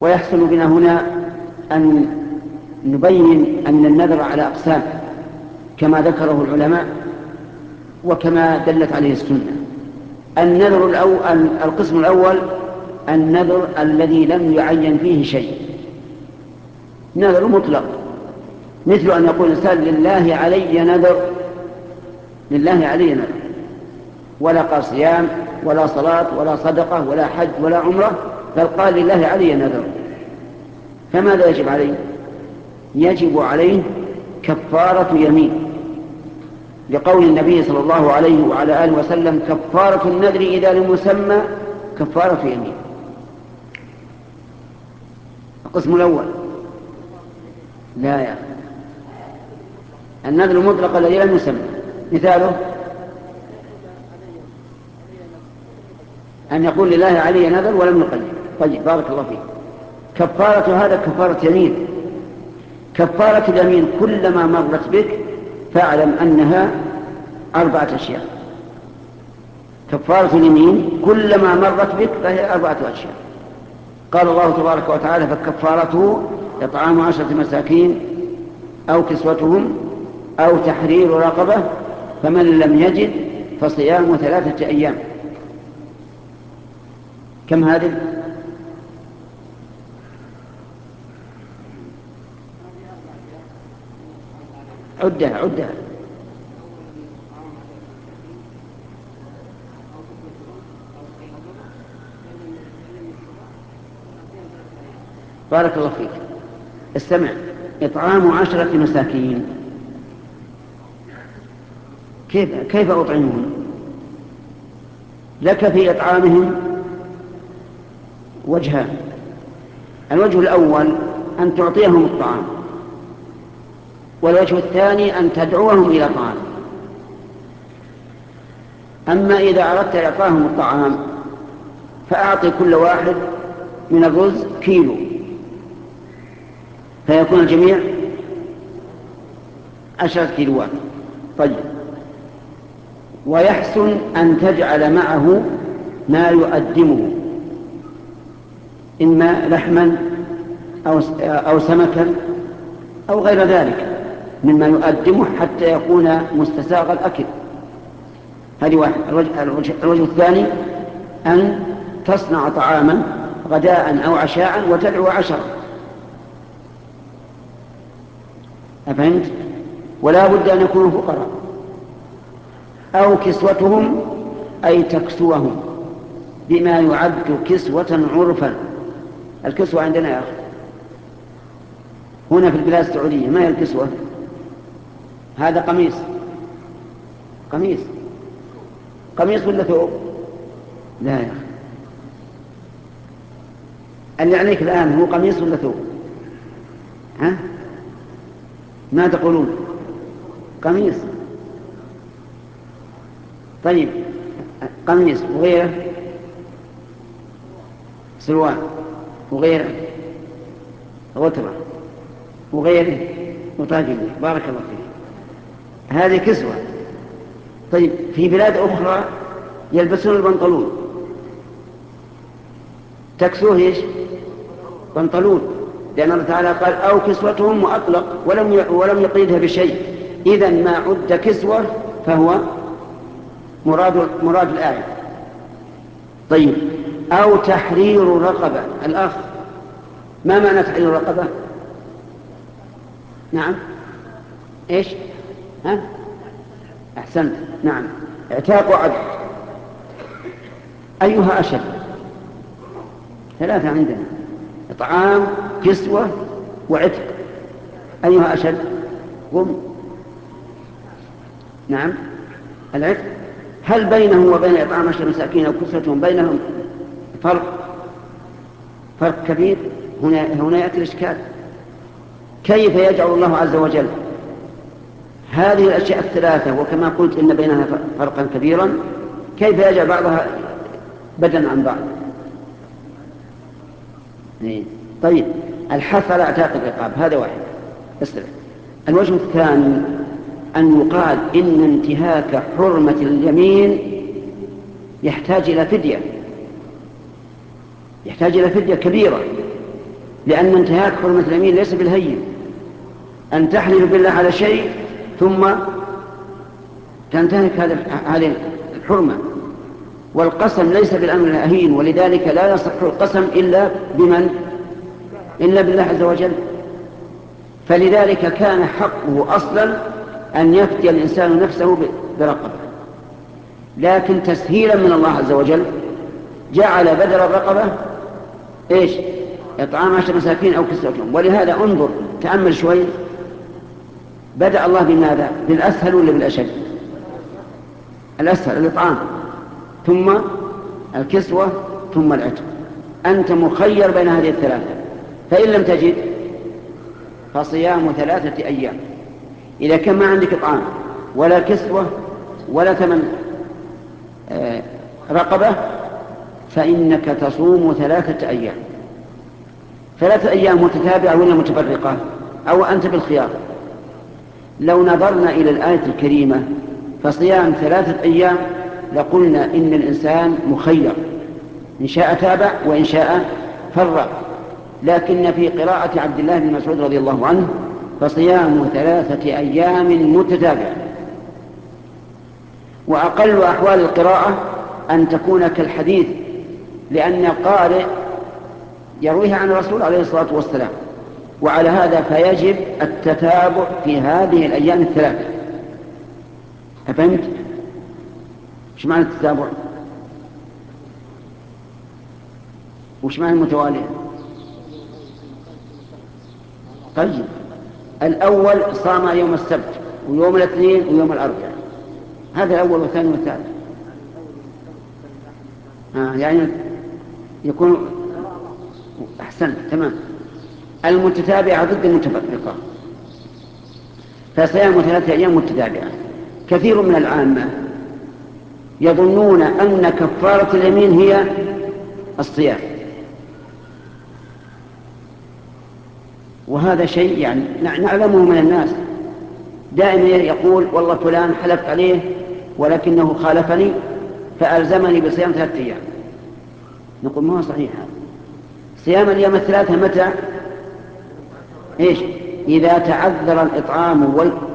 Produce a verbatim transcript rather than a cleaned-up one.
ويحصل بنا هنا أن نبين أن النذر على أقسام كما ذكره العلماء وكما دلت عليه السنة. النذر الأول القسم الأول النذر الذي لم يعين فيه شيء، نذر مطلق، مثل أن يقول الإنسان لله علي نذر، لله علي نذر، ولا قال صيام ولا صلاة ولا صدقة ولا حج ولا عمرة، بل قال لله علي نذر، فماذا يجب عليه؟ يجب عليه كفارة يمين، لقول النبي صلى الله عليه وعلى آله وسلم: كفارة النذر إذا لم يسمى كفارة يمين. القسم الأول لا يا أخي، النذر المطلق الذي لم يسمى مثاله أن يقول لله علي نذر ولم يقيد. طيب بارك الله فيك. كفارة هذا كفارة يمين. كفارة اليمين كلما مرت بك فاعلم أنها أربعة أشياء. كفارة اليمين كلما مرت بك فهي أربعة أشياء. قال الله تبارك وتعالى: فكفارته إطعام عشرة مساكين أو كسوتهم أو تحرير رقبة، فمن لم يجد فصيام ثلاثة أيام. كم هذه؟ عدها عدها. بارك الله فيك. استمع: إطعام عشرة مساكين. كيف كيف أطعمهم؟ لك في إطعامهم وجهان. الوجه الأول أن تعطيهم الطعام، والوجه الثاني أن تدعوهم إلى طعام. أما إذا أردت إعطاهم الطعام فأعطي كل واحد من الرز كيلو، فيكون الجميع عشرة كيلوات. طيب، ويحسن أن تجعل معه ما يؤدمه، إما لحما أو أو سمكا أو غير ذلك مما يؤدمه حتى يكون مستساغ الأكل. هذه واحد. الوجه, الوجه, الوجه الثاني أن تصنع طعاما غداء أو عشاء وتدعو عشرة. أفهمت؟ ولا بد أن يكونوا فقراء. أو كسوتهم أي تكسوهم بما يعد كسوة عرفا. الكسوة عندنا يا أخي هنا في البلاد السعودية ما هي الكسوة؟ هذا قميص. قميص قميص ولا ثوب؟ لا يا أخي، اللي عليك الآن هو قميص ولا ثوب؟ ها؟ ما تقولون؟ قميص. طيب، قميص وغيره، سروال وغيره، غترة وغيره، وطاقم. بارك الله فيك. هذه كسوة. طيب، في بلاد أخرى يلبسون البنطلون، تكسوه إيش؟ بنطلون، لأن الله تعالى قال: أو كسوتهم، وأطلق ولم ولم يقيدها بشيء. إذن ما عد كسوة فهو مراد مراد الآية. طيب، أو تحرير رقبة. الأخ، ما معنى تحرير رقبة؟ نعم، إيش؟ ها؟ أحسنت، نعم، اعتاق عبد. أيها أشد؟ ثلاثة عندنا: إطعام، كسوة، وعتق. أيها أشد؟ قم. نعم، العتق. هل بينه وبين إطعام عشرة مساكين أو كسوتهم بينهم فرق؟ فرق كبير. هنا هنا يأتي الإشكال: كيف يجعل الله عز وجل هذه الأشياء الثلاثة، وكما قلت إن بينها فرقا كبيرا، كيف يجعل بعضها بدلا عن بعض؟ طيب، الحث على اعتاق الرقاب هذا واحد. اسرع. الوجه الثاني أن يقال إن انتهاك حرمة اليمين يحتاج إلى فدية، يحتاج إلى فدية كبيرة، لأن انتهاك حرمة اليمين ليس بالهين، أن تحلف بالله على شيء ثم تنتهك هذه الحرمة. والقسم ليس بالأمر الهين، ولذلك لا يصح القسم إلا بمن؟ إلا بالله عز وجل. فلذلك كان حقه أصلا أن يفتي الإنسان نفسه برقبة، لكن تسهيلا من الله عز وجل جعل بدل الرقبة إيش؟ إطعام عشر مساكين أو كسوتهم. ولهذا انظر تأمل شوي، بدأ الله بماذا؟ بالأسهل ولا بالأشد؟ الأسهل الإطعام، ثم الكسوة، ثم العتق. أنت مخير بين هذه الثلاثة، فإن لم تجد فصيام ثلاثة أيام. إذا كان ما عندك إطعام ولا كسوة ولا ثمن آه رقبة فإنك تصوم ثلاثة أيام. ثلاثة أيام متتابعة ولا متفرقة؟ أو أنت بالخيار. لو نظرنا إلى الآية الكريمة فصيام ثلاثة أيام لقلنا إن الإنسان مخير، إن شاء تابع وإن شاء فرق. لكن في قراءة عبد الله بن مسعود رضي الله عنه فصيام ثلاثة أيام متتابعة. وأقل أحوال القراءة أن تكون كالحديث، لأن القارئ يرويها عن الرسول عليه الصلاة والسلام. وعلى هذا فيجب التتابع في هذه الأيام الثلاثة. أفهمت؟ وش معنى التتابع؟ وش معنى المتوالية؟ طيب، الأول صام يوم السبت ويوم الاثنين ويوم الأربعاء، هذا الأول والثاني والثالث. آه يعني يكون أحسن تمام. المتتابعة ضد المتفرقة، فصيام ثلاثة أيام متتابعة. كثير من العامة يظنون أن كفارة اليمين هي الصيام، وهذا شيء يعني نعلمه من الناس. دائما يقول والله فلان حلفت عليه ولكنه خالفني فألزمني بصيام ثلاثة أيام. نقول ما هو صحيح هذا. صيام الأيام الثلاثة متى؟ إيش؟ إذا تعذر الإطعام